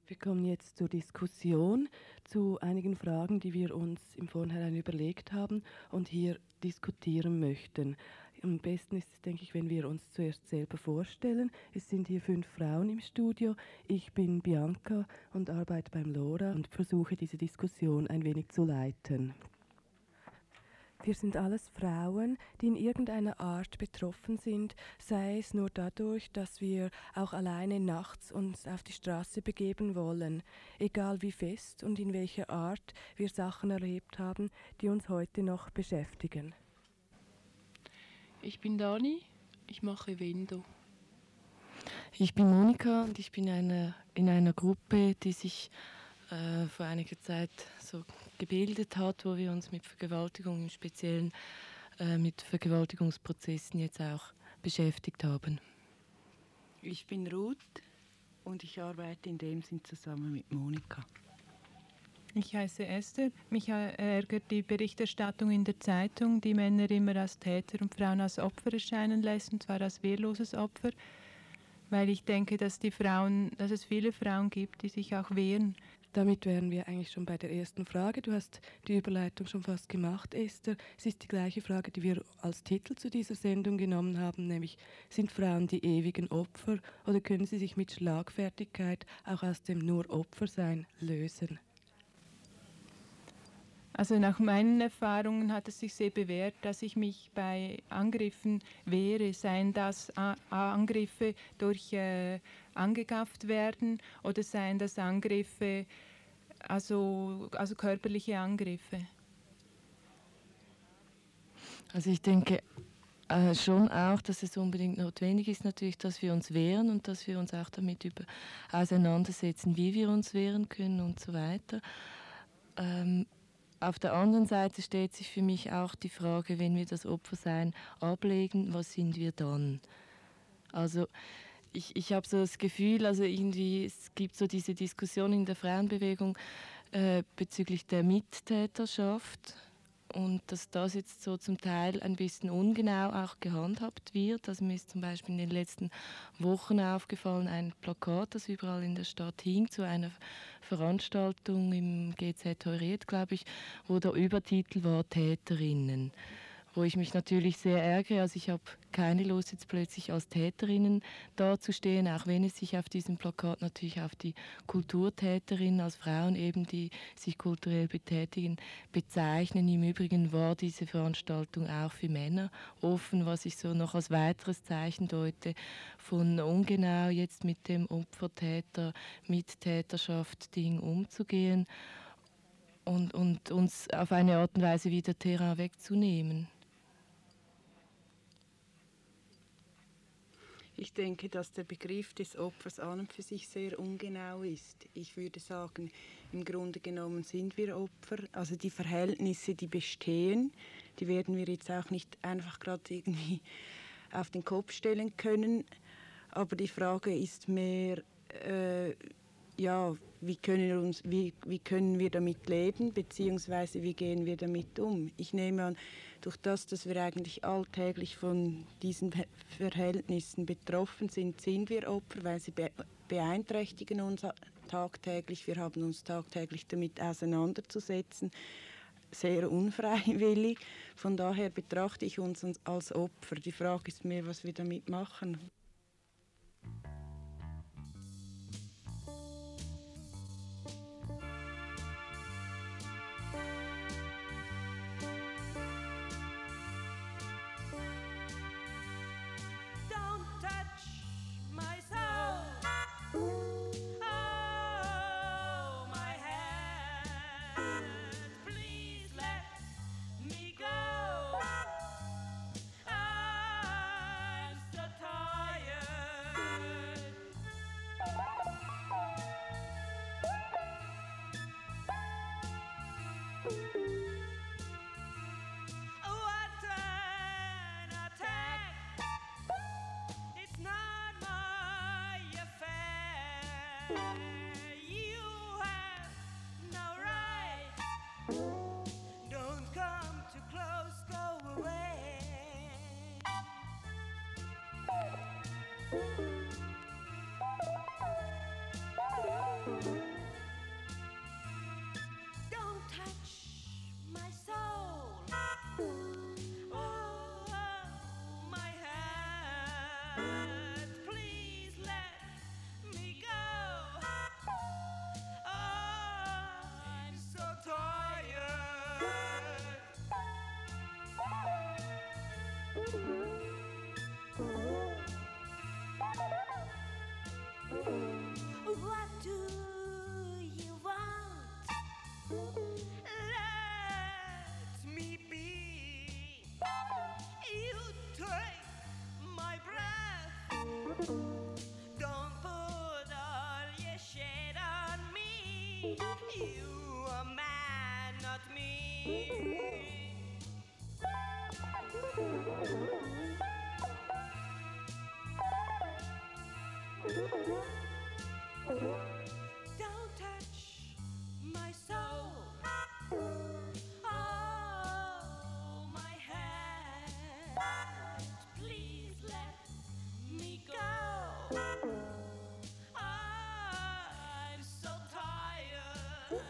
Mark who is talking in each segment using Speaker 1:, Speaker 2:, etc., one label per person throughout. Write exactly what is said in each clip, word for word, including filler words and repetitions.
Speaker 1: Wir kommen jetzt zur Diskussion zu einigen Fragen, die wir uns im Vorhinein überlegt haben und hier diskutieren möchten. Am besten ist es, denke ich, wenn wir uns zuerst selber vorstellen. Es sind hier fünf Frauen im Studio. Ich bin Bianca und arbeite beim LoRa und versuche diese Diskussion ein wenig zu leiten. Wir sind alles Frauen, die in irgendeiner Art betroffen sind, sei es nur dadurch, dass wir auch alleine nachts uns auf die Straße begeben wollen, egal wie fest und in welcher Art wir Sachen erlebt haben, die uns heute noch beschäftigen.
Speaker 2: Ich bin Dani, ich mache Vendo.
Speaker 3: Ich bin Monika und ich bin eine, in einer Gruppe, die sich äh, vor einiger Zeit so gebildet hat, wo wir uns mit Vergewaltigung im Speziellen, äh, mit Vergewaltigungsprozessen jetzt auch beschäftigt haben.
Speaker 4: Ich bin Ruth und ich arbeite in dem Sinn zusammen mit Monika.
Speaker 5: Ich heiße Esther. Mich ärgert die Berichterstattung in der Zeitung, die Männer immer als Täter und Frauen als Opfer erscheinen lässt, und zwar als wehrloses Opfer, weil ich denke, dass die Frauen, dass es viele Frauen gibt, die sich auch wehren.
Speaker 1: Damit wären wir eigentlich schon bei der ersten Frage. Du hast die Überleitung schon fast gemacht, Esther. Es ist die gleiche Frage, die wir als Titel zu dieser Sendung genommen haben, nämlich: Sind Frauen die ewigen Opfer oder können sie sich mit Schlagfertigkeit auch aus dem nur Opfersein lösen?
Speaker 5: Also nach meinen Erfahrungen hat es sich sehr bewährt, dass ich mich bei Angriffen wehre, seien das A- Angriffe durch äh, angegafft werden oder seien das Angriffe, also, also körperliche Angriffe.
Speaker 3: Also ich denke äh, schon auch, dass es unbedingt notwendig ist natürlich, dass wir uns wehren und dass wir uns auch damit über auseinandersetzen, wie wir uns wehren können und so weiter. Ähm, Auf der anderen Seite stellt sich für mich auch die Frage, wenn wir das Opfersein ablegen, was sind wir dann? Also ich, ich habe so das Gefühl, also irgendwie, es gibt so diese Diskussion in der Frauenbewegung äh, bezüglich der Mittäterschaft und dass das jetzt so zum Teil ein bisschen ungenau auch gehandhabt wird. Also mir ist zum Beispiel in den letzten Wochen aufgefallen, ein Plakat, das überall in der Stadt hing, zu einer Veranstaltung im G Z Heuriet, glaube ich, wo der Übertitel war Täterinnen. Wo ich mich natürlich sehr ärgere, also ich habe keine Lust, jetzt plötzlich als Täterinnen dazustehen, auch wenn es sich auf diesem Plakat natürlich auf die Kulturtäterinnen als Frauen eben, die sich kulturell betätigen, bezeichnen. Im Übrigen war diese Veranstaltung auch für Männer offen, was ich so noch als weiteres Zeichen deute, von ungenau jetzt mit dem Opfer-Täter-Mittäterschaft-Ding umzugehen und, und uns auf eine Art und Weise wieder Terrain wegzunehmen.
Speaker 4: Ich denke, dass der Begriff des Opfers an und für sich sehr ungenau ist. Ich würde sagen, im Grunde genommen sind wir Opfer. Also die Verhältnisse, die bestehen, die werden wir jetzt auch nicht einfach gerade irgendwie auf den Kopf stellen können. Aber die Frage ist mehr, äh, ja, wie können, wir uns, wie, wie können wir damit leben, beziehungsweise wie gehen wir damit um? Ich nehme an, durch das, dass wir eigentlich alltäglich von diesen Verhältnissen betroffen sind, sind wir Opfer, weil sie be- beeinträchtigen uns tagtäglich. Wir haben uns tagtäglich damit auseinanderzusetzen, sehr unfreiwillig. Von daher betrachte ich uns als Opfer. Die Frage ist mehr, was wir damit machen.
Speaker 6: I'm so tired. You a man, not me. Don't touch my soul. Oh, my hand. Please let me go. I'm so tired.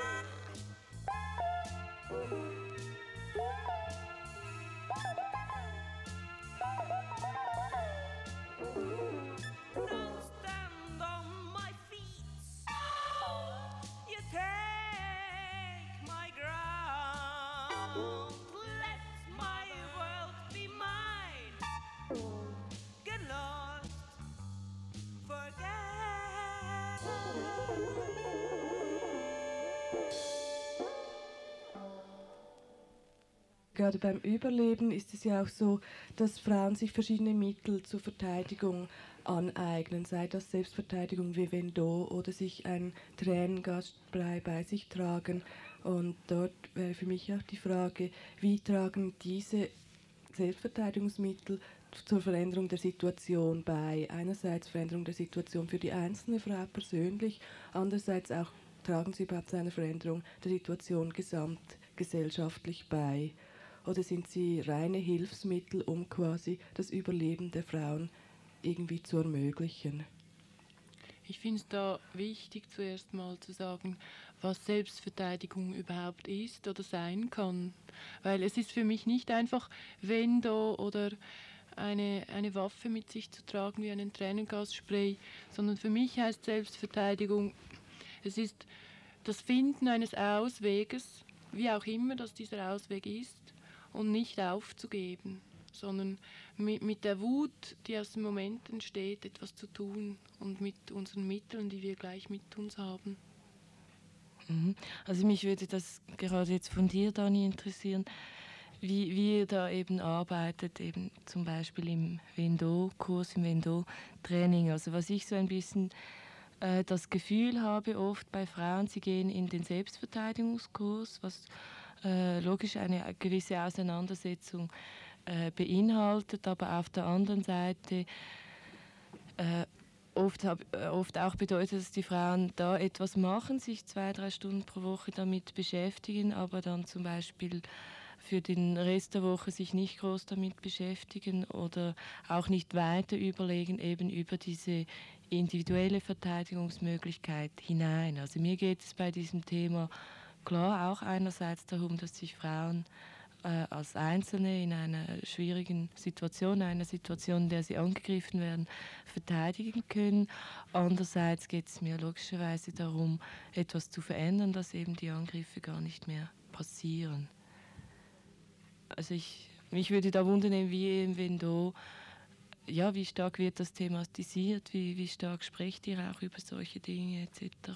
Speaker 6: Don't stand on my feet. You take my ground. Let my world be mine. Get lost, forget.
Speaker 1: Gerade beim Überleben ist es ja auch so, dass Frauen sich verschiedene Mittel zur Verteidigung aneignen, sei das Selbstverteidigung wie Vendo oder sich ein Tränengasspray bei sich tragen. Und dort wäre für mich auch die Frage, wie tragen diese Selbstverteidigungsmittel zur Veränderung der Situation bei? Einerseits Veränderung der Situation für die einzelne Frau persönlich, andererseits auch tragen sie überhaupt zu einer Veränderung der Situation gesamtgesellschaftlich bei? Oder sind sie reine Hilfsmittel, um quasi das Überleben der Frauen irgendwie zu ermöglichen?
Speaker 2: Ich finde es da wichtig, zuerst mal zu sagen, was Selbstverteidigung überhaupt ist oder sein kann. Weil es ist für mich nicht einfach Vendo oder eine, eine Waffe mit sich zu tragen wie einen Tränengasspray, sondern für mich heißt Selbstverteidigung, es ist das Finden eines Ausweges, wie auch immer das dieser Ausweg ist, und nicht aufzugeben, sondern mit, mit der Wut, die aus dem Moment entsteht, etwas zu tun und mit unseren Mitteln, die wir gleich mit uns haben.
Speaker 3: Mhm. Also mich würde das gerade jetzt von dir, Dani, interessieren, wie, wie ihr da eben arbeitet, eben zum Beispiel im Vendo-Kurs, im Vendo-Training. Also was ich so ein bisschen äh, das Gefühl habe, oft bei Frauen, sie gehen in den Selbstverteidigungskurs, was äh, logisch eine gewisse Auseinandersetzung äh, beinhaltet, aber auf der anderen Seite äh, oft, hab, äh, oft auch bedeutet, dass die Frauen da etwas machen, sich zwei, drei Stunden pro Woche damit beschäftigen, aber dann zum Beispiel für den Rest der Woche sich nicht groß damit beschäftigen oder auch nicht weiter überlegen, eben über diese individuelle Verteidigungsmöglichkeit hinein. Also mir geht es bei diesem Thema klar auch einerseits darum, dass sich Frauen äh, als Einzelne in einer schwierigen Situation, einer Situation, in der sie angegriffen werden, verteidigen können. Andererseits geht es mir logischerweise darum, etwas zu verändern, dass eben die Angriffe gar nicht mehr passieren. Also ich, mich würde da wundern, wie eben Vendo, ja, wie stark wird das thematisiert, wie, wie stark sprecht ihr auch über solche Dinge et cetera.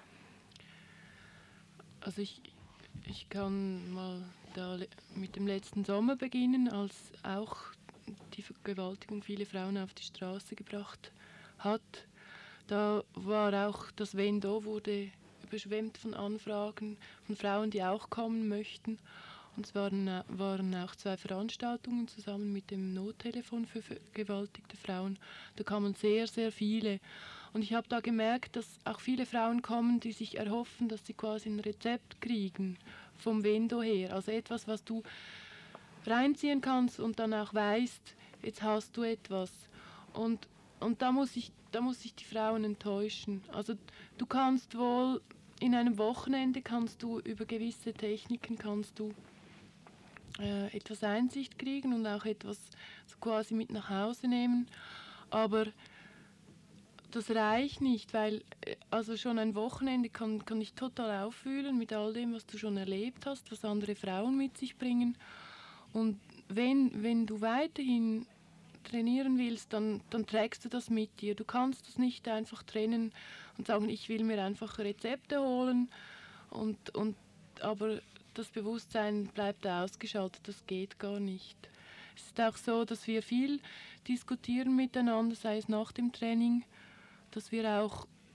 Speaker 2: Also ich, ich kann mal da mit dem letzten Sommer beginnen, als auch die Vergewaltigung viele Frauen auf die Straße gebracht hat. Da war auch das Vendo wurde überschwemmt von Anfragen von Frauen, die auch kommen möchten. Und es waren, waren auch zwei Veranstaltungen zusammen mit dem Nottelefon für vergewaltigte Frauen. Da kamen sehr, sehr viele. Und ich habe da gemerkt, dass auch viele Frauen kommen, die sich erhoffen, dass sie quasi ein Rezept kriegen vom Vendo her. Also etwas, was du reinziehen kannst und dann auch weißt, jetzt hast du etwas. Und, und da muss ich, da muss ich die Frauen enttäuschen. Also du kannst wohl in einem Wochenende kannst du über gewisse Techniken kannst du äh, etwas Einsicht kriegen und auch etwas so quasi mit nach Hause nehmen. Aber das reicht nicht, weil also schon ein Wochenende kann, kann dich total auffühlen mit all dem, was du schon erlebt hast, was andere Frauen mit sich bringen. Und wenn, wenn du weiterhin trainieren willst, dann, dann trägst du das mit dir. Du kannst das nicht einfach trennen und sagen, ich will mir einfach Rezepte holen, und, und, aber das Bewusstsein bleibt ausgeschaltet, das geht gar nicht. Es ist auch so, dass wir viel diskutieren miteinander, sei es nach dem Training, dass wir auch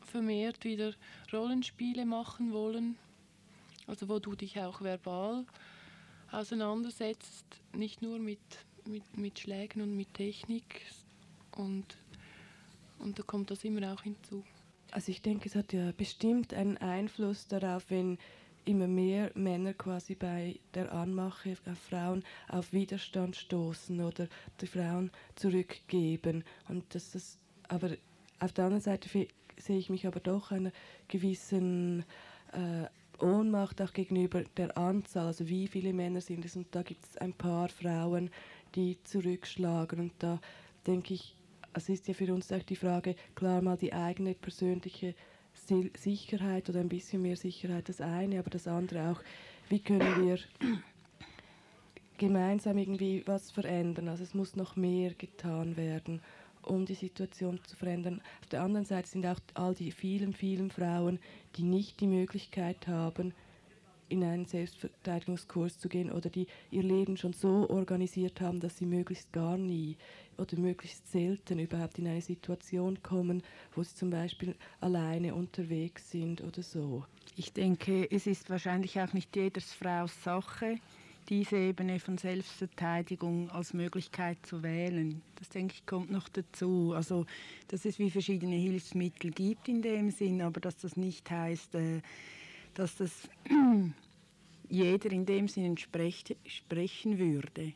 Speaker 2: vermehrt wieder Rollenspiele machen wollen, also wo du dich auch verbal auseinandersetzt, nicht nur mit, mit, mit Schlägen und mit Technik, und, und da kommt das immer auch hinzu.
Speaker 1: Also ich denke, es hat ja bestimmt einen Einfluss darauf, wenn immer mehr Männer quasi bei der Anmache auf Frauen auf Widerstand stoßen oder die Frauen zurückgeben. Und das ist, aber auf der anderen Seite fe- sehe ich mich aber doch einer gewissen äh, Ohnmacht auch gegenüber der Anzahl, also wie viele Männer sind es, und da gibt es ein paar Frauen, die zurückschlagen, und da denke ich, es ist ja für uns auch die Frage, klar mal die eigene persönliche Sil- Sicherheit oder ein bisschen mehr Sicherheit, das eine, aber das andere auch, wie können wir gemeinsam irgendwie was verändern, also es muss noch mehr getan werden, um die Situation zu verändern. Auf der anderen Seite sind auch all die vielen, vielen Frauen, die nicht die Möglichkeit haben, in einen Selbstverteidigungskurs zu gehen oder die ihr Leben schon so organisiert haben, dass sie möglichst gar nie oder möglichst selten überhaupt in eine Situation kommen, wo sie zum Beispiel alleine unterwegs sind oder so.
Speaker 4: Ich denke, es ist wahrscheinlich auch nicht jeders Fraus Sache, diese Ebene von Selbstverteidigung als Möglichkeit zu wählen. Das, denke ich, kommt noch dazu. Also, dass es wie verschiedene Hilfsmittel gibt in dem Sinn, aber dass das nicht heißt, äh, dass das jeder in dem Sinn entsprecht, sprechen würde.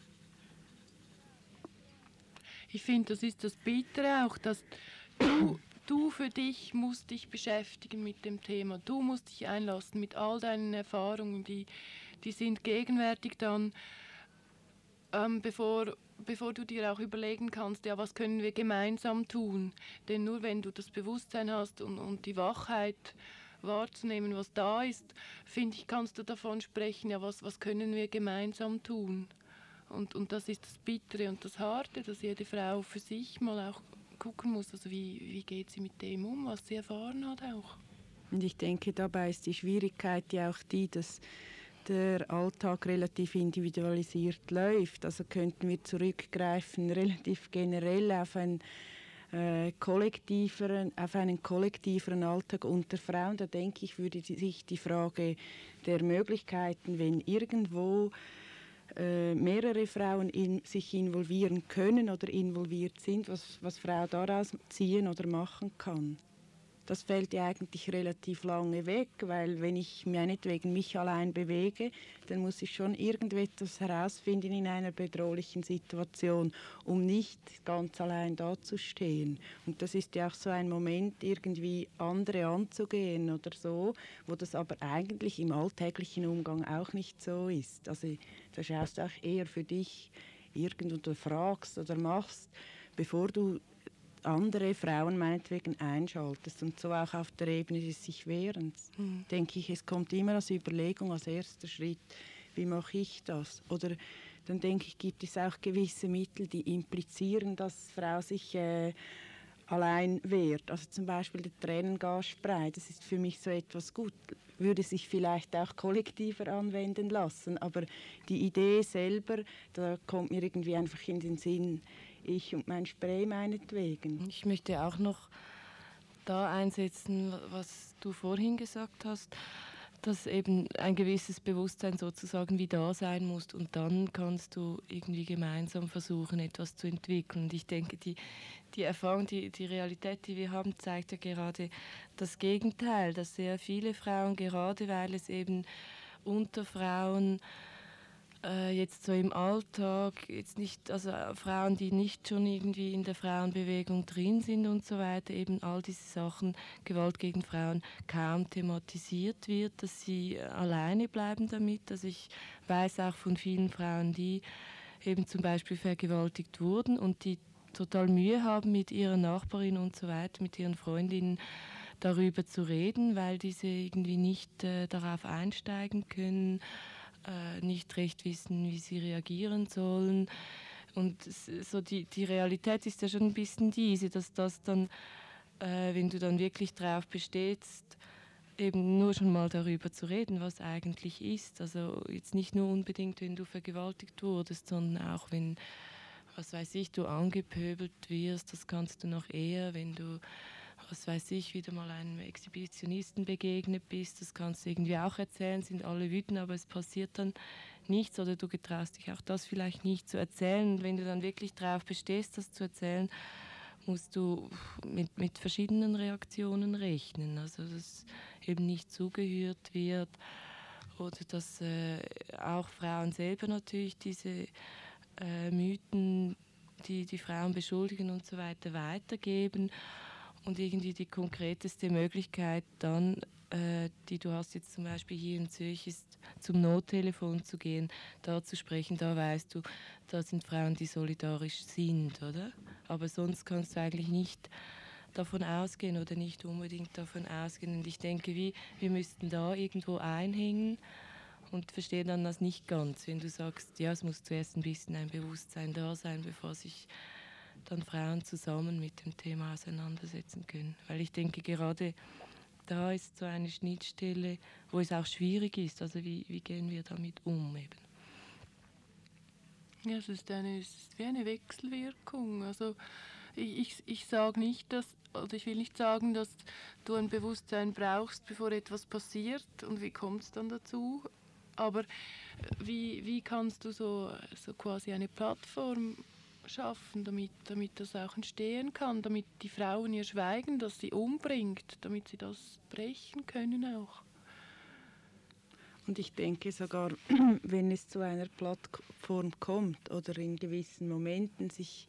Speaker 2: Ich finde, das ist das Bittere auch, dass du, du für dich musst dich beschäftigen mit dem Thema. Du musst dich einlassen mit all deinen Erfahrungen, die, die sind gegenwärtig dann, ähm, bevor, bevor du dir auch überlegen kannst, ja, was können wir gemeinsam tun. Denn nur wenn du das Bewusstsein hast und, und die Wachheit wahrzunehmen, was da ist, finde ich, kannst du davon sprechen, ja, was, was können wir gemeinsam tun. Und, und das ist das Bittere und das Harte, dass jede Frau für sich mal auch gucken muss, also wie, wie geht sie mit dem um, was sie erfahren hat auch.
Speaker 4: Und ich denke, dabei ist die Schwierigkeit ja auch die, dass der Alltag relativ individualisiert läuft. Also könnten wir zurückgreifen relativ generell auf einen, äh, kollektiveren, auf einen kollektiveren Alltag unter Frauen. Da denke ich, würde sich die Frage der Möglichkeiten, wenn irgendwo äh, mehrere Frauen in, sich involvieren können oder involviert sind, was, was Frau daraus ziehen oder machen kann. Das fällt ja eigentlich relativ lange weg, weil wenn ich meinetwegen mich allein bewege, dann muss ich schon irgendetwas herausfinden in einer bedrohlichen Situation, um nicht ganz allein dazustehen. Und das ist ja auch so ein Moment, irgendwie andere anzugehen oder so, wo das aber eigentlich im alltäglichen Umgang auch nicht so ist. Also da schaust du auch eher für dich irgend oder fragst oder machst, bevor du andere Frauen meinetwegen einschaltest, und so auch auf der Ebene des sich Wehrens. Mhm. Denke ich, es kommt immer als Überlegung, als erster Schritt, wie mache ich das? Oder dann denke ich, gibt es auch gewisse Mittel, die implizieren, dass Frau sich äh, allein wehrt. Also zum Beispiel der Tränengasspray, das ist für mich so etwas gut, würde sich vielleicht auch kollektiver anwenden lassen, aber die Idee selber, da kommt mir irgendwie einfach in den Sinn, ich und mein Spray meinetwegen.
Speaker 3: Ich möchte auch noch da einsetzen, was du vorhin gesagt hast, dass eben ein gewisses Bewusstsein sozusagen wie da sein muss, und dann kannst du irgendwie gemeinsam versuchen, etwas zu entwickeln. Und ich denke, die, die Erfahrung, die, die Realität, die wir haben, zeigt ja gerade das Gegenteil, dass sehr viele Frauen, gerade weil es eben unter Frauen jetzt so im Alltag, jetzt nicht, also Frauen, die nicht schon irgendwie in der Frauenbewegung drin sind und so weiter, eben all diese Sachen, Gewalt gegen Frauen, kaum thematisiert wird, dass sie alleine bleiben damit. Also ich weiß auch von vielen Frauen, die eben zum Beispiel vergewaltigt wurden und die total Mühe haben, mit ihrer Nachbarin und so weiter, mit ihren Freundinnen darüber zu reden, weil diese irgendwie nicht äh, darauf einsteigen können, nicht recht wissen, wie sie reagieren sollen. Und so die, die Realität ist ja schon ein bisschen diese, dass das dann, äh, wenn du dann wirklich darauf bestehst, eben nur schon mal darüber zu reden, was eigentlich ist. Also jetzt nicht nur unbedingt, wenn du vergewaltigt wurdest, sondern auch wenn, was weiß ich, du angepöbelt wirst, das kannst du noch eher, wenn du was weiß ich, wieder mal einem Exhibitionisten begegnet bist, das kannst du irgendwie auch erzählen, sind alle wütend, aber es passiert dann nichts oder du getraust dich auch das vielleicht nicht zu erzählen. Und wenn du dann wirklich darauf bestehst, das zu erzählen, musst du mit, mit verschiedenen Reaktionen rechnen. Also dass eben nicht zugehört wird oder dass äh, auch Frauen selber natürlich diese äh, Mythen, die die Frauen beschuldigen und so weiter, weitergeben. Und irgendwie die konkreteste Möglichkeit dann, äh, die du hast jetzt zum Beispiel hier in Zürich, ist zum Nottelefon zu gehen, da zu sprechen, da weißt du, da sind Frauen, die solidarisch sind, oder? Aber sonst kannst du eigentlich nicht davon ausgehen oder nicht unbedingt davon ausgehen. Und ich denke, wie, wir müssten da irgendwo einhängen und verstehe dann das nicht ganz, wenn du sagst, ja, es muss zuerst ein bisschen ein Bewusstsein da sein, bevor sich dann Frauen zusammen mit dem Thema auseinandersetzen können. Weil ich denke, gerade da ist so eine Schnittstelle, wo es auch schwierig ist. Also wie, wie gehen wir damit um eben?
Speaker 2: Ja, es ist, eine, es ist wie eine Wechselwirkung. Also ich, ich, ich sage nicht, dass, oder ich will nicht sagen, dass du ein Bewusstsein brauchst, bevor etwas passiert und wie kommt es dann dazu. Aber wie, wie kannst du so, so quasi eine Plattform schaffen, damit, damit das auch entstehen kann, damit die Frauen ihr Schweigen, das sie umbringt, damit sie das brechen können auch.
Speaker 4: Und ich denke sogar, wenn es zu einer Plattform kommt oder in gewissen Momenten sich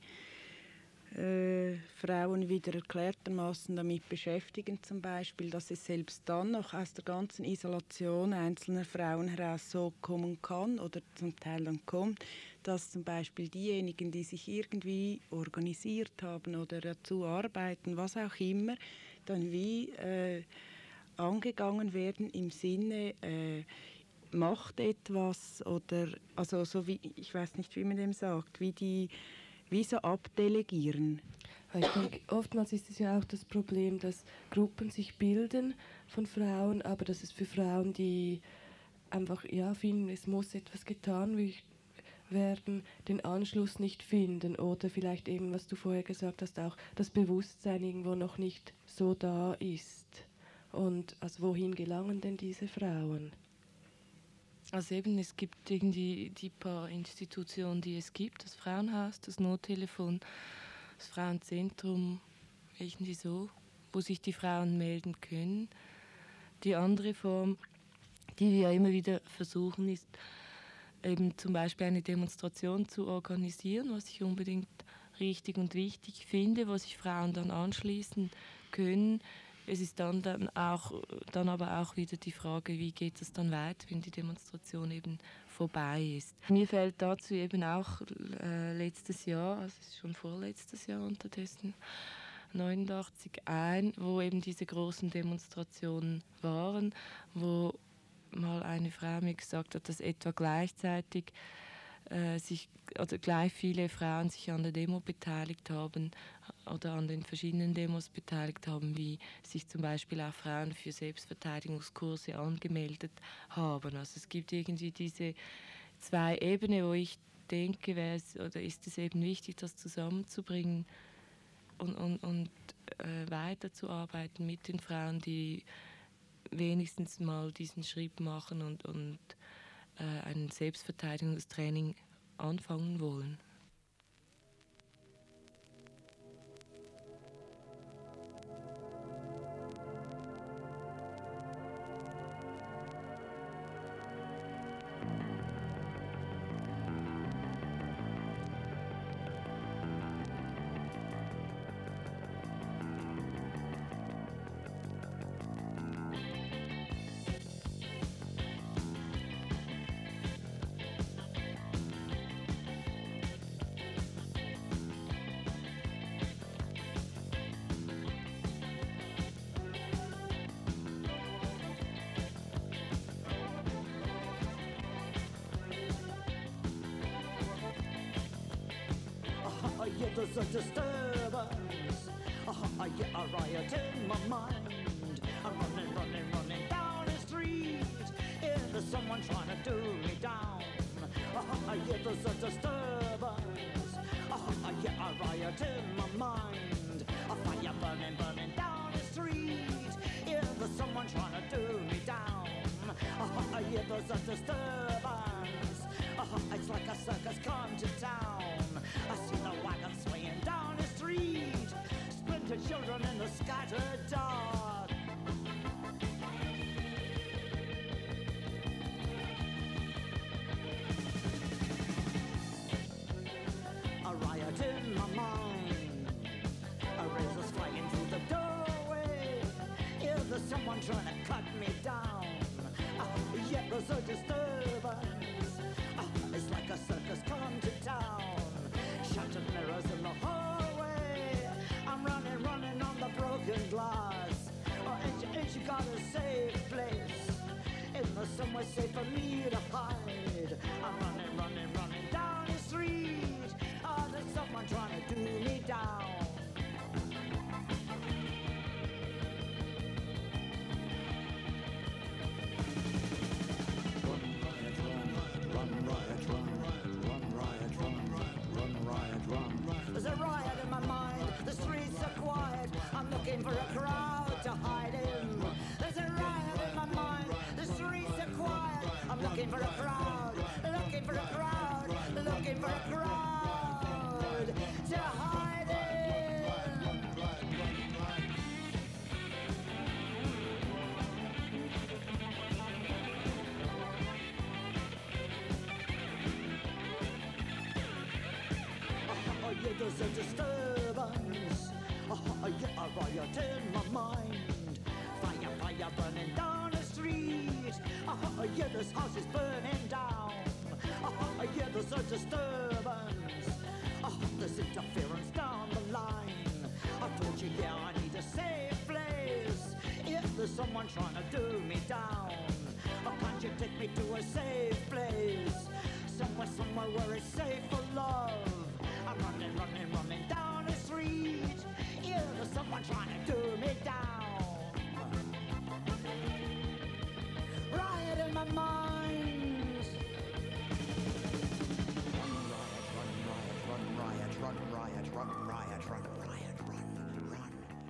Speaker 4: äh, Frauen wieder erklärtermaßen damit beschäftigen, zum Beispiel, dass es selbst dann noch aus der ganzen Isolation einzelner Frauen heraus so kommen kann oder zum Teil dann kommt, dass zum Beispiel diejenigen, die sich irgendwie organisiert haben oder dazu arbeiten, was auch immer, dann wie äh, angegangen werden im Sinne, äh, macht etwas oder, also so wie, ich weiß nicht, wie man dem sagt, wie die, wie so abdelegieren.
Speaker 1: Ich denke, oftmals ist es ja auch das Problem, dass Gruppen sich bilden von Frauen, aber dass es für Frauen, die einfach, ja, finden, es muss etwas getan werden, den Anschluss nicht finden oder vielleicht eben, was du vorher gesagt hast, auch das Bewusstsein irgendwo noch nicht so da ist. Und also wohin gelangen denn diese Frauen?
Speaker 3: Also eben, es gibt irgendwie die paar Institutionen, die es gibt, das Frauenhaus, das Nottelefon, das Frauenzentrum, irgendwie so, wo sich die Frauen melden können. Die andere Form, die wir immer wieder versuchen, ist eben zum Beispiel eine Demonstration zu organisieren, was ich unbedingt richtig und wichtig finde, wo sich Frauen dann anschließen können. Es ist dann, dann, auch, dann aber auch wieder die Frage, wie geht es dann weiter, wenn die Demonstration eben vorbei ist. Mir fällt dazu eben auch äh, letztes Jahr, also es ist schon vorletztes Jahr unterdessen, neunundachtzig ein, wo eben diese großen Demonstrationen waren, wo mal eine Frau mir gesagt hat, dass etwa gleichzeitig äh, sich, oder gleich viele Frauen sich an der Demo beteiligt haben oder an den verschiedenen Demos beteiligt haben, wie sich zum Beispiel auch Frauen für Selbstverteidigungskurse angemeldet haben. Also es gibt irgendwie diese zwei Ebenen, wo ich denke, wäre es, oder ist es eben wichtig, das zusammenzubringen und, und, und äh, weiterzuarbeiten mit den Frauen, die wenigstens mal diesen Schritt machen und, und äh, ein Selbstverteidigungstraining anfangen wollen.
Speaker 7: Yeah, there's a disturbance. Oh, I get a riot in my mind. I'm running, running, running down the street. Yeah, there's someone trying to do me down. Oh, yeah, there's a disturbance. Oh, I get a riot in my mind. A fire burning, burning down street. Yeah, there's someone trying to do me down. Uh, yeah, there's a disturbance. Uh, it's like a circus come to town. I see the wagon swinging down the street. Splintered children in the scattered dark. A riot in my mind. A razor's flying through the doorway. Yeah, there's someone trying to cut me down. Uh, yeah, there's a disturbance. Uh, it's like a circus come to town. Shattered mirrors in the hallway. I'm running, running on the broken glass. Oh, ain't you, ain't you got a safe place? Is there somewhere safe for me to hide? I'm running, running, running down the street. Oh, there's someone trying to do me down. There's a riot in my mind, the streets are quiet. I'm looking for a crowd to hide in. There's a riot in my mind, the streets are quiet. I'm looking for a crowd, looking for a crowd, looking for a crowd to hide in. Oh, yeah, there's a disturbance. Oh, yeah, a riot in my mind. Fire, fire burning down the street. Oh, yeah, this house is burning down. Oh, yeah, there's a disturbance. Oh, there's interference down the line. I told you, yeah, I need a safe place. Yeah, there's someone trying to do me down. Oh, can't you take me to a safe place? Somewhere, somewhere where it's safe for love. I'm running, running, running down the street. Yeah, there's someone trying to do me down. Riot in my mind. Run, riot, run, riot, run, riot, run, riot, run, riot, run, run, run,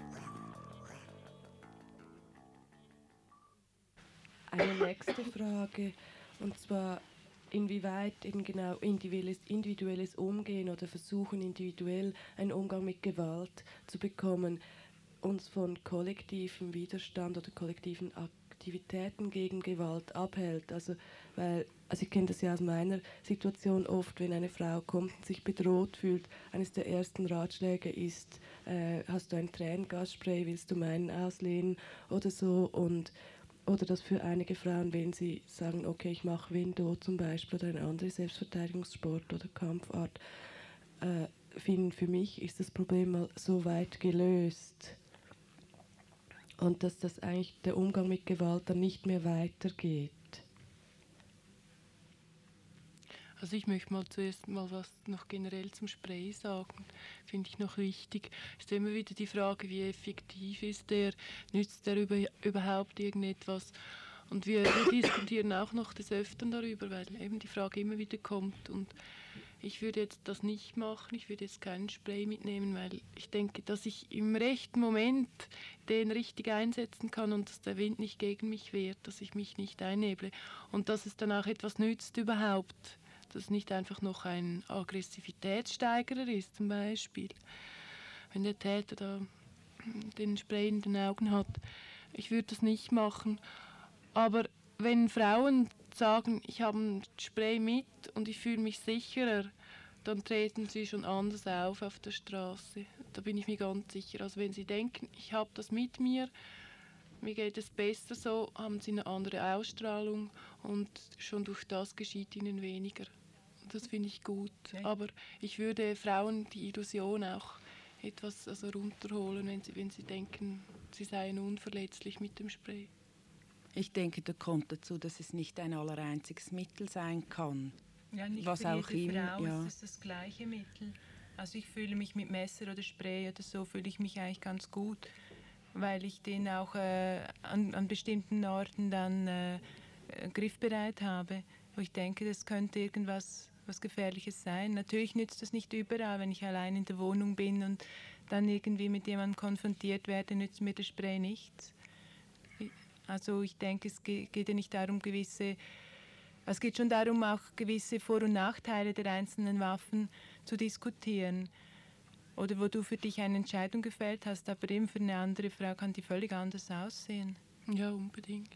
Speaker 7: run.
Speaker 1: Eine nächste Frage, und zwar inwieweit eben genau individuelles, individuelles Umgehen oder versuchen individuell einen Umgang mit Gewalt zu bekommen, uns von kollektivem Widerstand oder kollektiven Aktivitäten gegen Gewalt abhält. Also, weil, also ich kenne das ja aus meiner Situation oft, wenn eine Frau kommt und sich bedroht fühlt, eines der ersten Ratschläge ist, äh, hast du ein Tränengasspray, willst du meinen auslehnen oder so, und oder dass für einige Frauen, wenn sie sagen, okay, ich mache Window zum Beispiel oder eine andere Selbstverteidigungssport oder Kampfart, äh, finden, für mich ist das Problem mal so weit gelöst. Und dass das eigentlich der Umgang mit Gewalt dann nicht mehr weitergeht.
Speaker 2: Also ich möchte mal zuerst mal was noch generell zum Spray sagen, finde ich noch wichtig. Es ist immer wieder die Frage, wie effektiv ist der, nützt der über, überhaupt irgendetwas? Und wir, wir diskutieren auch noch des Öfteren darüber, weil eben die Frage immer wieder kommt. Und ich würde jetzt das nicht machen, ich würde jetzt keinen Spray mitnehmen, weil ich denke, dass ich im rechten Moment den richtig einsetzen kann und dass der Wind nicht gegen mich wehrt, dass ich mich nicht einneble und dass es dann auch etwas nützt überhaupt. Dass es nicht einfach noch ein Aggressivitätssteigerer ist, zum Beispiel. Wenn der Täter da den Spray in den Augen hat. Ich würde das nicht machen. Aber wenn Frauen sagen, ich habe ein Spray mit und ich fühle mich sicherer, dann treten sie schon anders auf auf der Straße. Da bin ich mir ganz sicher. Also wenn sie denken, ich habe das mit mir, mir geht es besser so, haben sie eine andere Ausstrahlung und schon durch das geschieht ihnen weniger. Das finde ich gut. Okay. Aber ich würde Frauen die Illusion auch etwas also runterholen, wenn sie, wenn sie denken, sie seien unverletzlich mit dem Spray.
Speaker 4: Ich denke, da kommt dazu, dass es nicht ein allereinziges Mittel sein kann.
Speaker 5: Ja, nicht
Speaker 4: was
Speaker 5: für
Speaker 4: auch
Speaker 5: jede
Speaker 4: immer,
Speaker 5: Frau
Speaker 4: ja.
Speaker 5: ist es das gleiche Mittel. Also ich fühle mich mit Messer oder Spray oder so, fühle ich mich eigentlich ganz gut, weil ich den auch äh, an, an bestimmten Orten dann äh, griffbereit habe, wo ich denke, das könnte irgendwas was Gefährliches sein. Natürlich nützt das nicht überall, wenn ich allein in der Wohnung bin und dann irgendwie mit jemandem konfrontiert werde, nützt mir das Spray nichts. Also ich denke, es geht ja nicht darum, gewisse, es geht schon darum, auch gewisse Vor- und Nachteile der einzelnen Waffen zu diskutieren. Oder wo du für dich eine Entscheidung gefällt hast, aber eben für eine andere Frau kann die völlig anders aussehen.
Speaker 2: Ja, unbedingt.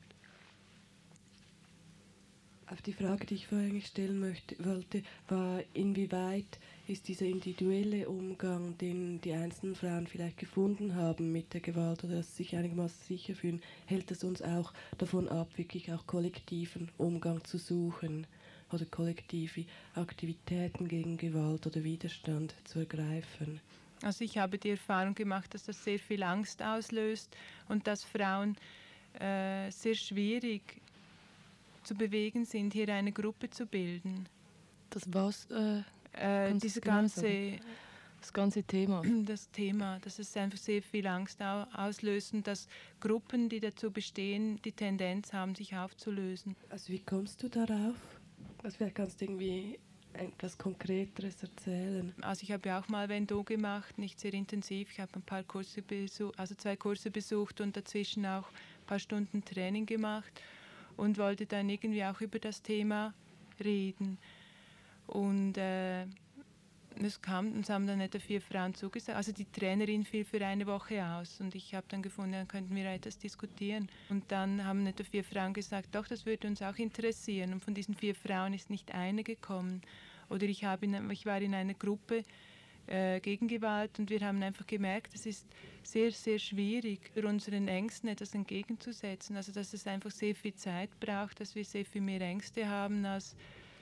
Speaker 1: Auf die Frage, die ich vorhin stellen möchte, wollte, war, inwieweit ist dieser individuelle Umgang, den die einzelnen Frauen vielleicht gefunden haben mit der Gewalt oder dass sie sich einigermaßen sicher fühlen, hält es uns auch davon ab, wirklich auch kollektiven Umgang zu suchen oder kollektive Aktivitäten gegen Gewalt oder Widerstand zu ergreifen?
Speaker 5: Also ich habe die Erfahrung gemacht, dass das sehr viel Angst auslöst und dass Frauen äh, sehr schwierig zu bewegen sind, hier eine Gruppe zu bilden.
Speaker 3: Das war's. Äh,
Speaker 5: Äh, diese
Speaker 3: genau
Speaker 5: ganze,
Speaker 3: sagen? Das ganze Thema.
Speaker 5: das Thema, dass es einfach sehr viel Angst au- auslöst und dass Gruppen, die dazu bestehen, die Tendenz haben, sich aufzulösen.
Speaker 1: Also wie kommst du darauf? Also vielleicht kannst du irgendwie etwas Konkreteres erzählen.
Speaker 5: Also ich habe ja auch mal Vendo gemacht, nicht sehr intensiv. Ich habe ein paar Kurse besucht, also zwei Kurse besucht und dazwischen auch ein paar Stunden Training gemacht und wollte dann irgendwie auch über das Thema reden. Und äh, es kam, uns haben dann etwa vier Frauen zugesagt. Also die Trainerin fiel für eine Woche aus und ich habe dann gefunden, dann könnten wir etwas diskutieren. Und dann haben etwa vier Frauen gesagt, doch, das würde uns auch interessieren. Und von diesen vier Frauen ist nicht eine gekommen. Oder ich, habe in, ich war in einer Gruppe äh, gegen Gewalt und wir haben einfach gemerkt, es ist sehr, sehr schwierig, für unseren Ängsten etwas entgegenzusetzen. Also dass es einfach sehr viel Zeit braucht, dass wir sehr viel mehr Ängste haben als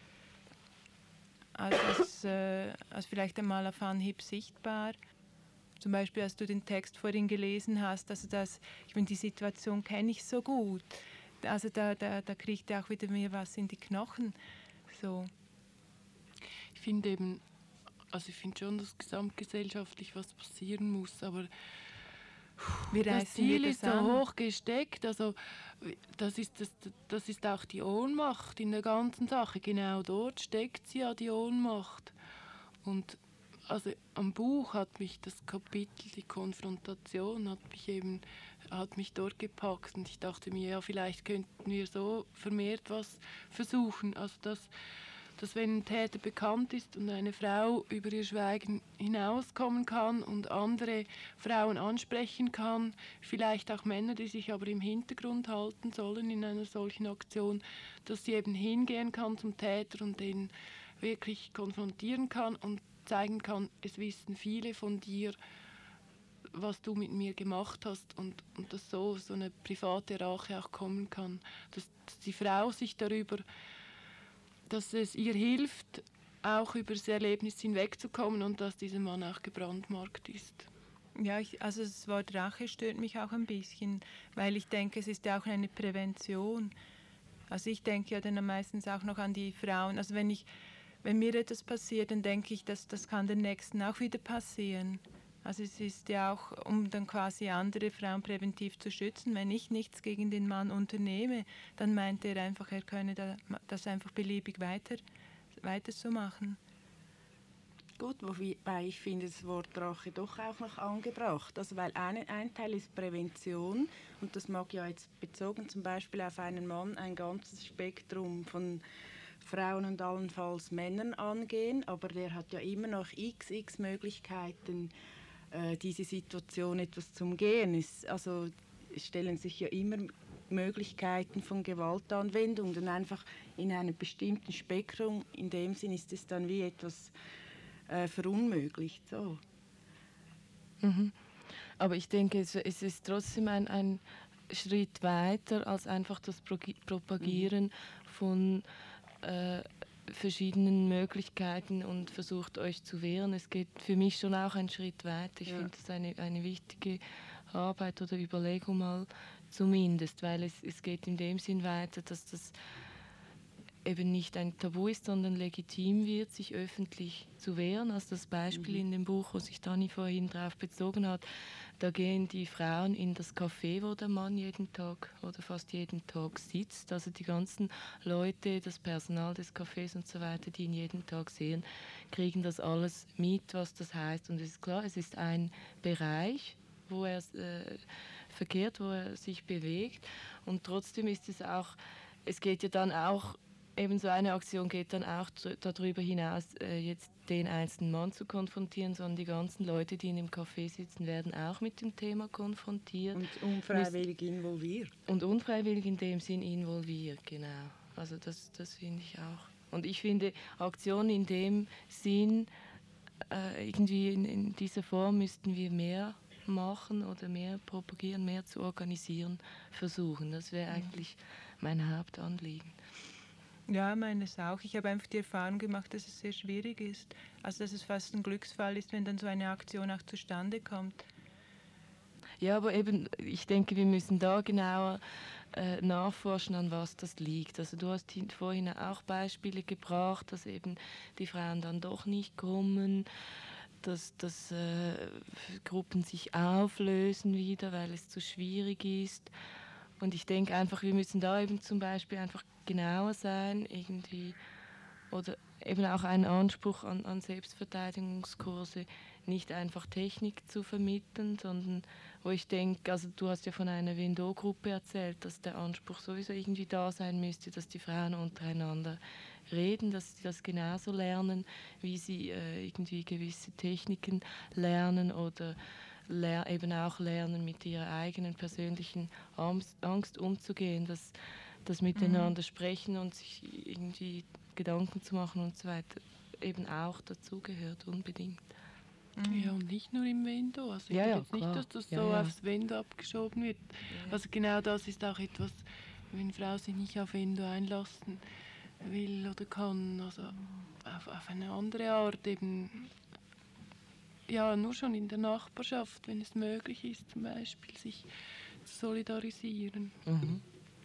Speaker 5: als, als, äh, als vielleicht einmal auf Anhieb sichtbar. Zum Beispiel, als du den Text vorhin gelesen hast, also das, ich meine, die Situation kenne ich so gut. Also da, da, da kriegt auch wieder mir was in die Knochen. So.
Speaker 2: Ich finde eben, also ich finde schon, dass gesamtgesellschaftlich was passieren muss, aber
Speaker 5: Wie
Speaker 2: das
Speaker 5: reißen
Speaker 2: Ziel
Speaker 5: wir
Speaker 2: ist
Speaker 5: das
Speaker 2: so
Speaker 5: an?
Speaker 2: hoch gesteckt, also das ist, das, das ist auch die Ohnmacht in der ganzen Sache. Genau dort steckt sie ja, die Ohnmacht. Und also am Buch hat mich das Kapitel, die Konfrontation, hat mich eben hat mich dort gepackt und ich dachte mir, ja, vielleicht könnten wir so vermehrt was versuchen. Also dass dass wenn ein Täter bekannt ist und eine Frau über ihr Schweigen hinauskommen kann und andere Frauen ansprechen kann, vielleicht auch Männer, die sich aber im Hintergrund halten sollen in einer solchen Aktion, dass sie eben hingehen kann zum Täter und den wirklich konfrontieren kann und zeigen kann, es wissen viele von dir, was du mit mir gemacht hast und, und dass so, so eine private Rache auch kommen kann. Dass, dass die Frau sich darüber dass es ihr hilft, auch über das Erlebnis hinwegzukommen und dass dieser Mann auch gebrandmarkt ist.
Speaker 5: Ja, ich, also das Wort Rache stört mich auch ein bisschen, weil ich denke, es ist ja auch eine Prävention. Also ich denke ja dann meistens auch noch an die Frauen. Also wenn, ich, wenn mir etwas passiert, dann denke ich, dass das kann den Nächsten auch wieder passieren. Also es ist ja auch, um dann quasi andere Frauen präventiv zu schützen. Wenn ich nichts gegen den Mann unternehme, dann meint er einfach, er könne da, das einfach beliebig weiter, weiter so machen.
Speaker 4: Gut, wobei ich finde das Wort Rache doch auch noch angebracht. Also weil ein, ein Teil ist Prävention und das mag ja jetzt bezogen zum Beispiel auf einen Mann ein ganzes Spektrum von Frauen und allenfalls Männern angehen, aber der hat ja immer noch x, x Möglichkeiten, diese Situation etwas zu umgehen. Es, also es stellen sich ja immer Möglichkeiten von Gewaltanwendung und einfach in einem bestimmten Spektrum, in dem Sinn ist es dann wie etwas äh, verunmöglicht. So.
Speaker 3: Mhm. Aber ich denke, es, es ist trotzdem ein, ein Schritt weiter als einfach das Propagieren mhm. von äh, verschiedenen Möglichkeiten und versucht euch zu wehren. Es geht für mich schon auch einen Schritt weiter. Ich ja. finde das eine, eine wichtige Arbeit oder Überlegung mal zumindest, weil es, es geht in dem Sinn weiter, dass das eben nicht ein Tabu ist, sondern legitim wird, sich öffentlich zu wehren. Also das Beispiel mhm. in dem Buch, wo sich Dani vorhin darauf bezogen hat, da gehen die Frauen in das Café, wo der Mann jeden Tag oder fast jeden Tag sitzt. Also die ganzen Leute, das Personal des Cafés und so weiter, die ihn jeden Tag sehen, kriegen das alles mit, was das heißt. Und es ist klar, es ist ein Bereich, wo er äh, verkehrt, wo er sich bewegt. Und trotzdem ist es auch, es geht ja dann auch, eben so eine Aktion geht dann auch darüber hinaus, äh, jetzt den einzelnen Mann zu konfrontieren, sondern die ganzen Leute, die in dem Café sitzen, werden auch mit dem Thema konfrontiert.
Speaker 4: Und unfreiwillig involviert.
Speaker 3: Und unfreiwillig in dem Sinn involviert, genau. Also das, das finde ich auch. Und ich finde, Aktionen in dem Sinn, äh, irgendwie in, in dieser Form müssten wir mehr machen oder mehr propagieren, mehr zu organisieren, versuchen. Das wäre eigentlich mein Hauptanliegen.
Speaker 5: Ja, meines auch. Ich habe einfach die Erfahrung gemacht, dass es sehr schwierig ist. Also dass es fast ein Glücksfall ist, wenn dann so eine Aktion auch zustande kommt.
Speaker 3: Ja, aber eben, ich denke, wir müssen da genauer äh, nachforschen, an was das liegt. Also du hast vorhin auch Beispiele gebracht, dass eben die Frauen dann doch nicht kommen, dass, dass äh, Gruppen sich auflösen wieder, weil es zu schwierig ist. Und ich denke einfach, wir müssen da eben zum Beispiel einfach genauer sein, irgendwie, oder eben auch einen Anspruch an, an Selbstverteidigungskurse, nicht einfach Technik zu vermitteln, sondern wo ich denke, also du hast ja von einer Window-Gruppe erzählt, dass der Anspruch sowieso irgendwie da sein müsste, dass die Frauen untereinander reden, dass sie das genauso lernen, wie sie äh, irgendwie gewisse Techniken lernen oder ler- eben auch lernen, mit ihrer eigenen persönlichen Angst, Angst umzugehen, dass das Miteinander mhm. sprechen und sich irgendwie Gedanken zu machen und so weiter eben auch dazugehört, unbedingt.
Speaker 2: Ja, und nicht nur im Vendo. Also ich
Speaker 3: ja,
Speaker 2: ja,
Speaker 3: ja,
Speaker 2: jetzt
Speaker 3: klar.
Speaker 2: nicht, dass das
Speaker 3: ja,
Speaker 2: so
Speaker 3: ja.
Speaker 2: aufs Vendo abgeschoben wird.
Speaker 3: Ja.
Speaker 2: Also genau das ist auch etwas, wenn Frau sich nicht auf Vendo einlassen will oder kann, also auf, auf eine andere Art eben, ja, nur schon in der Nachbarschaft, wenn es möglich ist, zum Beispiel sich zu solidarisieren.
Speaker 3: Mhm.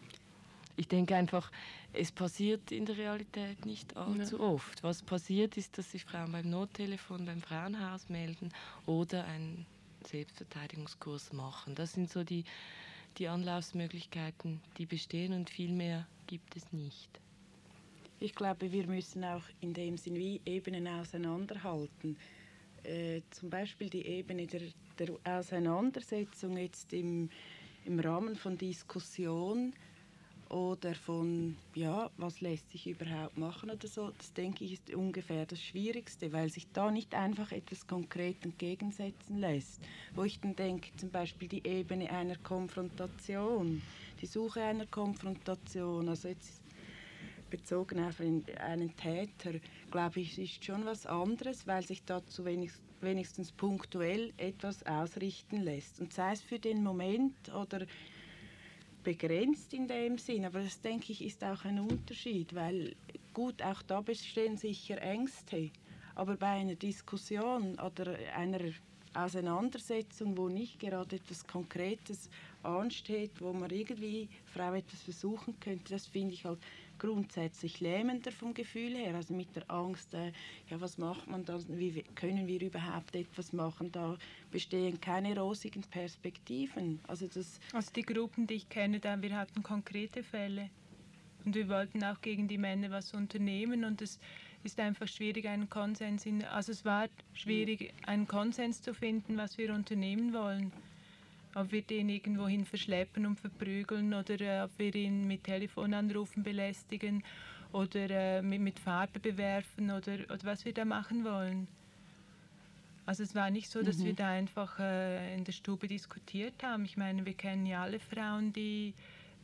Speaker 3: Ich denke einfach, es passiert in der Realität nicht allzu ja. oft. Was passiert ist, dass sich Frauen beim Nottelefon, beim Frauenhaus melden oder einen Selbstverteidigungskurs machen. Das sind so die, die Anlaufsmöglichkeiten, die bestehen, und viel mehr gibt es nicht.
Speaker 4: Ich glaube, wir müssen auch in dem Sinn wie Ebenen auseinanderhalten. Äh, zum Beispiel die Ebene der, der Auseinandersetzung jetzt im, im Rahmen von Diskussion oder von, ja, was lässt sich überhaupt machen oder so, das denke ich ist ungefähr das Schwierigste, weil sich da nicht einfach etwas konkret entgegensetzen lässt. Wo ich dann denke, zum Beispiel die Ebene einer Konfrontation, die Suche einer Konfrontation, also jetzt bezogen auf einen Täter, glaube ich, ist schon was anderes, weil sich dazu wenigstens, wenigstens punktuell etwas ausrichten lässt. Und sei es für den Moment oder begrenzt in dem Sinn, aber das, denke ich, ist auch ein Unterschied, weil gut, auch da bestehen sicher Ängste, aber bei einer Diskussion oder einer Auseinandersetzung, wo nicht gerade etwas Konkretes ansteht, wo man irgendwie Frau etwas versuchen könnte, das finde ich halt grundsätzlich lähmender vom Gefühl her, also mit der Angst, äh, ja, was macht man da, wie können wir überhaupt etwas machen, da bestehen keine rosigen Perspektiven. Also, das
Speaker 5: also die Gruppen, die ich kenne, da, wir hatten konkrete Fälle und wir wollten auch gegen die Männer was unternehmen und es ist einfach schwierig, einen Konsens, in, also es war schwierig, einen Konsens zu finden, was wir unternehmen wollen. Ob wir den irgendwohin verschleppen und verprügeln oder äh, ob wir ihn mit Telefonanrufen belästigen oder äh, mit, mit Farbe bewerfen oder, oder was wir da machen wollen. Also es war nicht so, dass mhm. wir da einfach äh, in der Stube diskutiert haben. Ich meine, wir kennen ja alle Frauen, die,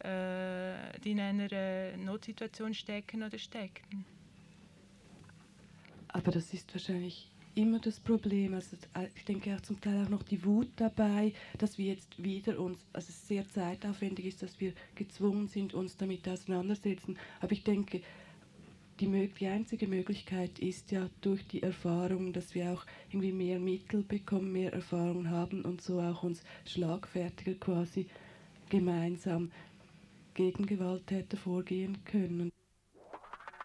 Speaker 5: äh, die in einer äh, Notsituation stecken oder stecken.
Speaker 1: Aber das ist wahrscheinlich immer das Problem. Also ich denke auch zum Teil auch noch die Wut dabei, dass wir jetzt wieder uns, also es sehr zeitaufwendig ist, dass wir gezwungen sind, uns damit auseinandersetzen. Aber ich denke, die, die einzige Möglichkeit ist ja durch die Erfahrung, dass wir auch irgendwie mehr Mittel bekommen, mehr Erfahrung haben und so auch uns schlagfertiger quasi gemeinsam gegen Gewalttäter vorgehen können.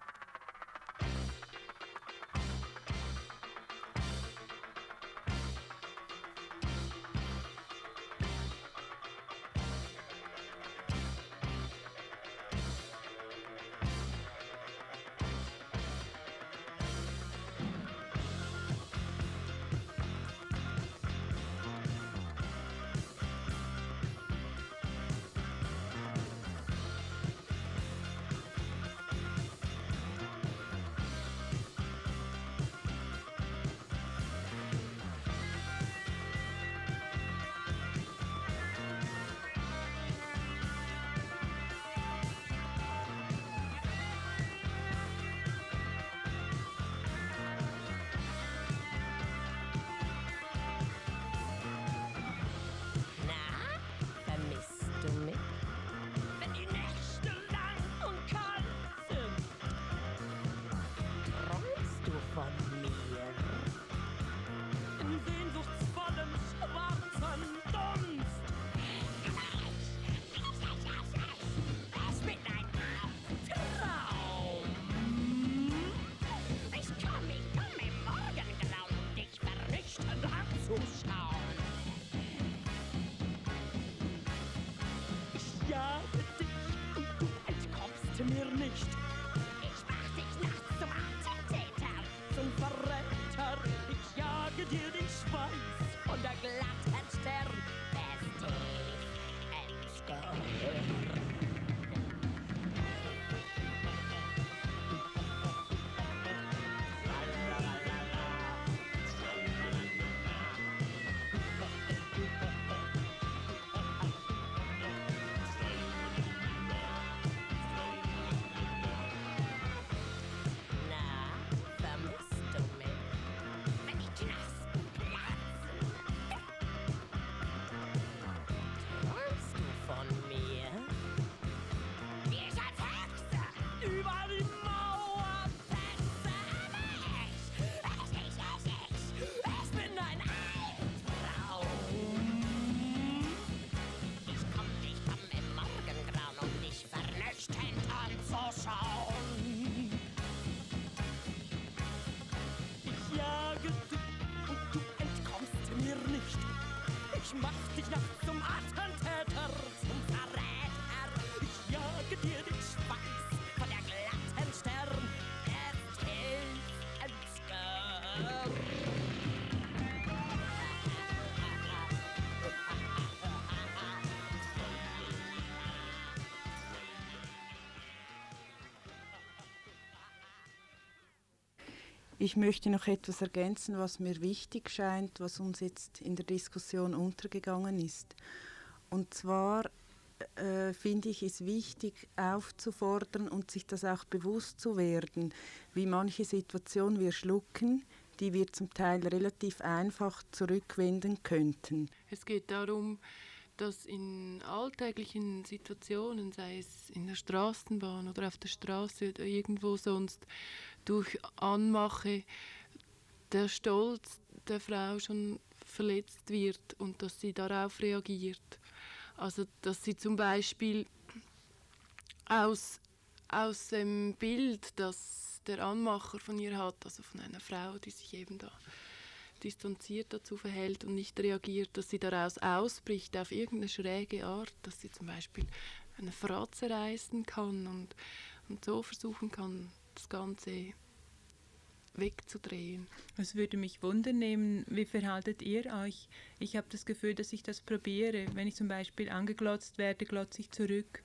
Speaker 4: Ich möchte noch etwas ergänzen, was mir wichtig scheint, was uns jetzt in der Diskussion untergegangen ist. Und zwar äh, finde ich es wichtig, aufzufordern und sich das auch bewusst zu werden, wie manche Situationen wir schlucken, die wir zum Teil relativ einfach zurückwenden könnten.
Speaker 2: Es geht darum, dass in alltäglichen Situationen, sei es in der Straßenbahn oder auf der Straße oder irgendwo sonst, durch Anmache der Stolz der Frau schon verletzt wird und dass sie darauf reagiert. Also dass sie zum Beispiel aus, aus dem Bild, das der Anmacher von ihr hat, also von einer Frau, die sich eben da distanziert dazu verhält und nicht reagiert, dass sie daraus ausbricht auf irgendeine schräge Art, dass sie zum Beispiel eine Fratze reißen kann und, und so versuchen kann, das Ganze wegzudrehen.
Speaker 5: Es würde mich wundern nehmen, wie verhaltet ihr euch? Ich habe das Gefühl, dass ich das probiere. Wenn ich zum Beispiel angeglotzt werde, glotze ich zurück.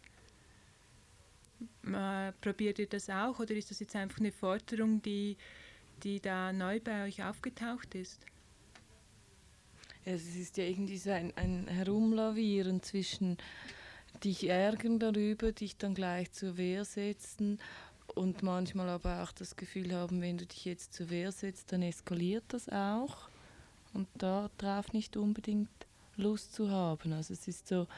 Speaker 5: Äh, probiert ihr das auch oder ist das jetzt einfach eine Forderung, die, die da neu bei euch aufgetaucht ist?
Speaker 3: Es ist ja irgendwie so ein, ein Herumlavieren zwischen dich ärgern darüber, dich dann gleich zur Wehr setzen und manchmal aber auch das Gefühl haben, wenn du dich jetzt zur Wehr setzt, dann eskaliert das auch und darauf nicht unbedingt Lust zu haben. Also es ist so,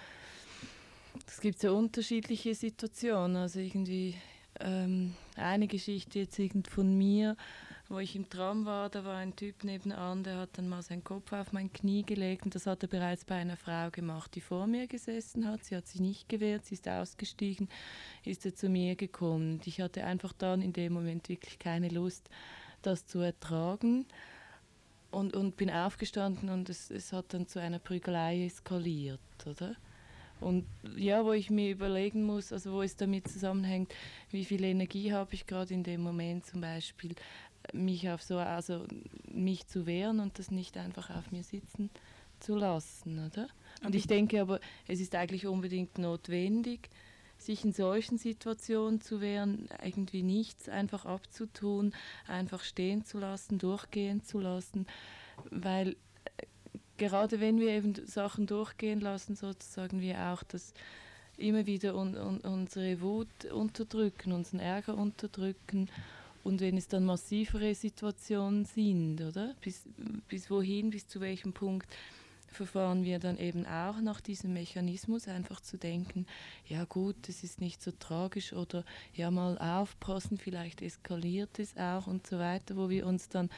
Speaker 3: es gibt so unterschiedliche Situationen. Also irgendwie ähm, eine Geschichte jetzt irgend von mir, wo ich im Tram war, da war ein Typ nebenan, der hat dann mal seinen Kopf auf mein Knie gelegt und das hat er bereits bei einer Frau gemacht, die vor mir gesessen hat. Sie hat sich nicht gewehrt, sie ist ausgestiegen, ist er zu mir gekommen. Und ich hatte einfach dann in dem Moment wirklich keine Lust, das zu ertragen und, und bin aufgestanden und es, es hat dann zu einer Prügelei eskaliert, oder? Und ja, wo ich mir überlegen muss, also wo es damit zusammenhängt, wie viel Energie habe ich gerade in dem Moment zum Beispiel, mich auf so, also mich zu wehren und das nicht einfach auf mir sitzen zu lassen, oder? Und ich denke aber, es ist eigentlich unbedingt notwendig, sich in solchen Situationen zu wehren, irgendwie nichts einfach abzutun, einfach stehen zu lassen, durchgehen zu lassen, weil gerade wenn wir eben Sachen durchgehen lassen, sozusagen wir auch das immer wieder un, un, unsere Wut unterdrücken, unseren Ärger unterdrücken und wenn es dann massivere Situationen sind, oder? Bis, bis wohin, bis zu welchem Punkt verfahren wir dann eben auch nach diesem Mechanismus, einfach zu denken, ja gut, es ist nicht so tragisch oder ja mal aufpassen, vielleicht eskaliert es auch und so weiter, wo wir uns dann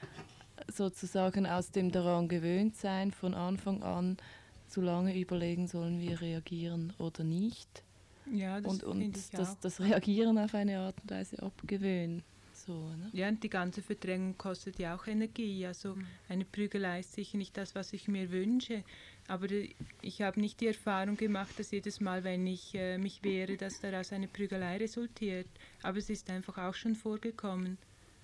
Speaker 3: sozusagen aus dem daran gewöhnt sein, von Anfang an zu lange überlegen, sollen wir reagieren oder nicht.
Speaker 5: Ja, das
Speaker 3: und und
Speaker 5: finde ich
Speaker 3: das,
Speaker 5: auch.
Speaker 3: das Reagieren auf eine Art und Weise abgewöhnen. So, ne?
Speaker 5: Ja, und die ganze Verdrängung kostet ja auch Energie. Also
Speaker 2: Mhm.
Speaker 5: eine Prügelei ist sicher nicht das, was ich mir wünsche. Aber die, ich habe nicht die Erfahrung gemacht, dass jedes Mal, wenn ich äh, mich wehre, dass daraus eine Prügelei resultiert. Aber es ist einfach auch schon vorgekommen.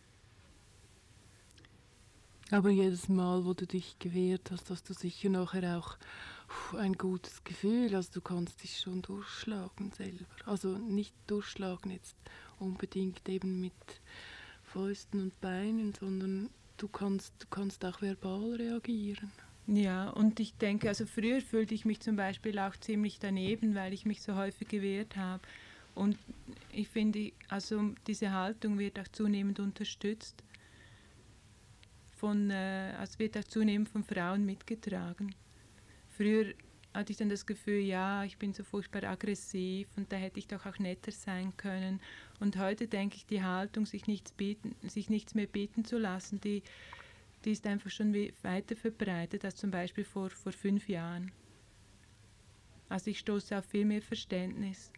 Speaker 2: Aber jedes Mal, wo du dich gewehrt hast, hast du sicher nachher auch puh, ein gutes Gefühl. Also du kannst dich schon durchschlagen selber. Also nicht durchschlagen jetzt unbedingt eben mit Fäusten und Beinen, sondern du kannst, du kannst auch verbal reagieren.
Speaker 5: Ja, und ich denke, also früher fühlte ich mich zum Beispiel auch ziemlich daneben, weil ich mich so häufig gewehrt habe. Und ich finde, also diese Haltung wird auch zunehmend unterstützt. Von, äh, also wird auch zunehmend von Frauen mitgetragen. Früher hatte ich dann das Gefühl, ja, ich bin so furchtbar aggressiv und da hätte ich doch auch netter sein können. Und heute denke ich, die Haltung, sich nichts, bieten, sich nichts mehr bieten zu lassen, die, die ist einfach schon weiter verbreitet als zum Beispiel vor, vor fünf Jahren. Also ich stoße auf viel mehr Verständnis.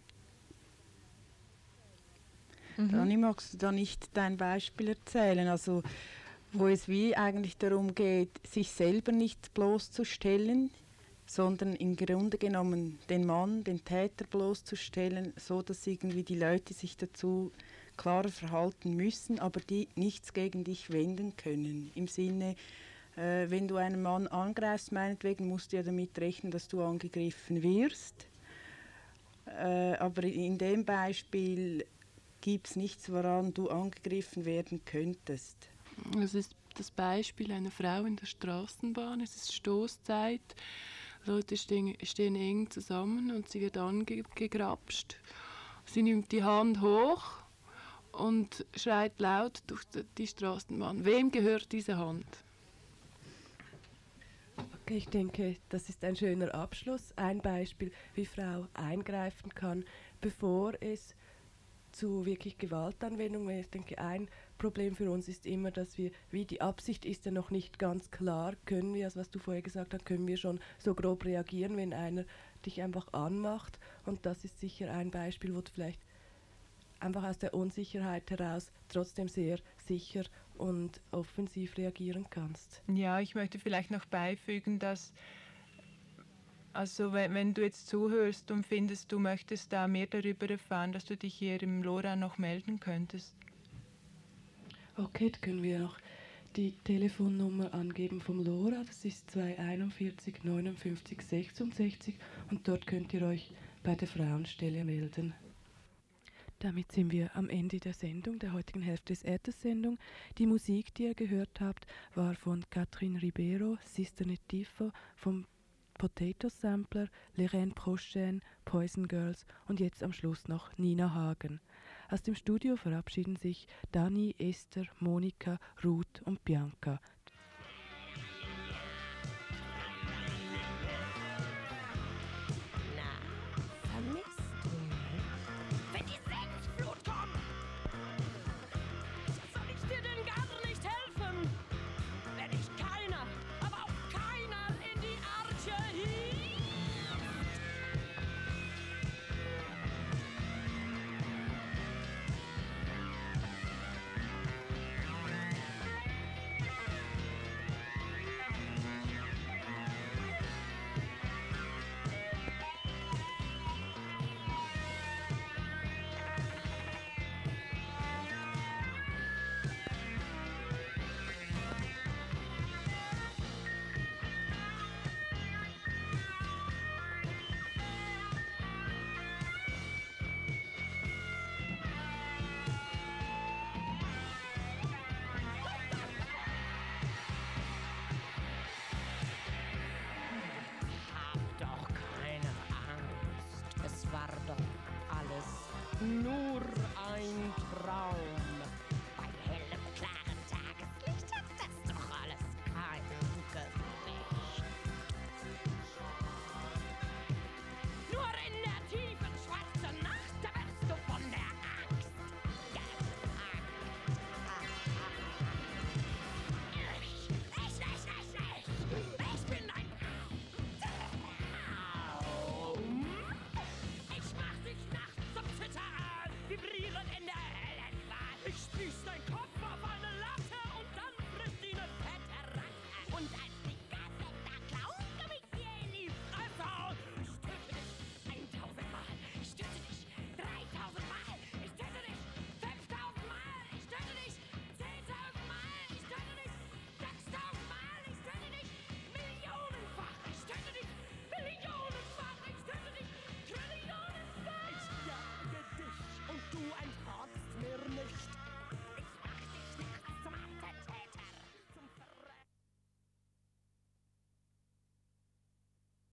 Speaker 3: Mhm.
Speaker 4: Dani, magst du da nicht dein Beispiel erzählen? Also wo es wie eigentlich darum geht, sich selber nicht bloßzustellen, sondern im Grunde genommen den Mann, den Täter bloßzustellen, so dass irgendwie die Leute sich dazu klarer verhalten müssen, aber die nichts gegen dich wenden können. Im Sinne, äh, wenn du einen Mann angreifst, meinetwegen musst du ja damit rechnen, dass du angegriffen wirst. Äh, aber in dem Beispiel gibt es nichts, woran du angegriffen werden könntest.
Speaker 2: Es ist das Beispiel einer Frau in der Straßenbahn. Es ist Stoßzeit. Leute stehen, stehen eng zusammen und sie wird angegrapscht. Sie nimmt die Hand hoch und schreit laut durch die Straßenbahn. Wem gehört diese Hand?
Speaker 1: Okay, ich denke, das ist ein schöner Abschluss. Ein Beispiel, wie Frau eingreifen kann, bevor es zu wirklich Gewaltanwendung wäre. Ich denke, ein Problem für uns ist immer, dass wir, wie die Absicht ist ja noch nicht ganz klar, können wir, also was du vorher gesagt hast, können wir schon so grob reagieren, wenn einer dich einfach anmacht. Und das ist sicher ein Beispiel, wo du vielleicht einfach aus der Unsicherheit heraus trotzdem sehr sicher und offensiv reagieren kannst.
Speaker 5: Ja, ich möchte vielleicht noch beifügen, dass also wenn, wenn du jetzt zuhörst und findest, du möchtest da mehr darüber erfahren, dass du dich hier im LoRa noch melden könntest.
Speaker 1: Okay, dann können wir noch die Telefonnummer angeben vom LoRa. Das ist zwei einundvierzig neunundfünfzig sechsundsechzig und dort könnt ihr euch bei der Frauenstelle melden. Damit sind wir am Ende der Sendung, der heutigen Hälfte des Äthers-Sendung. Die Musik, die ihr gehört habt, war von Catherine Ribeiro, Sister Netifo, vom Potato Sampler, Lorraine Prochaine, Poison Girls und jetzt am Schluss noch Nina Hagen. Aus dem Studio verabschieden sich Dani, Esther, Monika, Ruth und Bianca.
Speaker 8: Nur ein Traum. Bei hellem, klaren Tageslicht hat das doch alles kein Gewicht. Nur in der tiefen, schwarzen Nacht, da wirst du von der Angst gepackt. Ich, ich, ich, ich, ich, ich bin ein Traum. Ich mach dich nachts zum Zittern, vibrieren in der Hellenwahl. Ich spieß dein Kopf auf eine Latte und dann frisst ihn eine fette Ratte. Und als die Gasse da Klaugummi in die Fresse. Ich töte dich eintausendmal, ich töte dich dreitausendmal, ich töte dich fünftausendmal, ich töte dich zehntausendmal, ich töte dich sechstausendmal, ich töte dich millionenfach, ich töte dich millionenfach, ich töte dich trillionenfach. Ich jage dich und du entharzt mir nicht.